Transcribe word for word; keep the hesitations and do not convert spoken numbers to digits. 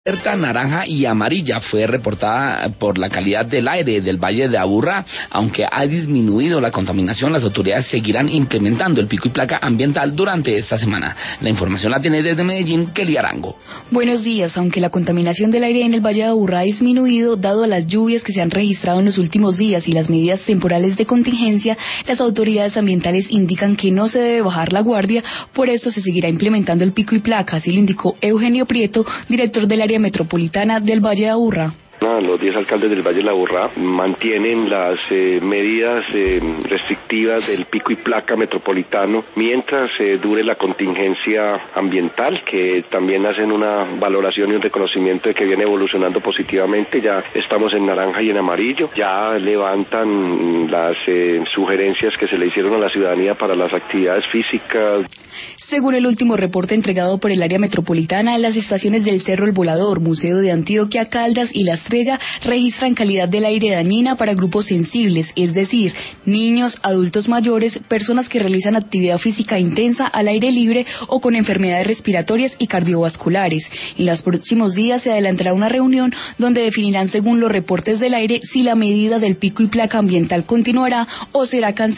Alerta naranja y amarilla fue reportada por la calidad del aire del Valle de Aburrá. Aunque ha disminuido la contaminación, las autoridades seguirán implementando el pico y placa ambiental durante esta semana. La información la tiene desde Medellín, Kelly Arango. Buenos días. Aunque la contaminación del aire en el Valle de Aburrá ha disminuido, dado las lluvias que se han registrado en los últimos días y las medidas temporales de contingencia, las autoridades ambientales indican que no se debe bajar la guardia. Por eso se seguirá implementando el pico y placa, así lo indicó Eugenio Prieto, director del área metropolitana del Valle de Aburrá. Los diez alcaldes del Valle de Aburrá mantienen las eh, medidas eh, restrictivas del pico y placa metropolitano mientras eh, dure la contingencia ambiental, que también hacen una valoración y un reconocimiento de que viene evolucionando positivamente. Ya estamos en naranja y en amarillo, ya levantan las eh, sugerencias que se le hicieron a la ciudadanía para las actividades físicas. Según el último reporte entregado por el área metropolitana, las estaciones del Cerro El Volador, Museo de Antioquia, Caldas y La Estrella registran calidad del aire dañina para grupos sensibles, es decir, niños, adultos mayores, personas que realizan actividad física intensa al aire libre o con enfermedades respiratorias y cardiovasculares. En los próximos días se adelantará una reunión donde definirán, según los reportes del aire, si la medida del pico y placa ambiental continuará o será cancelada.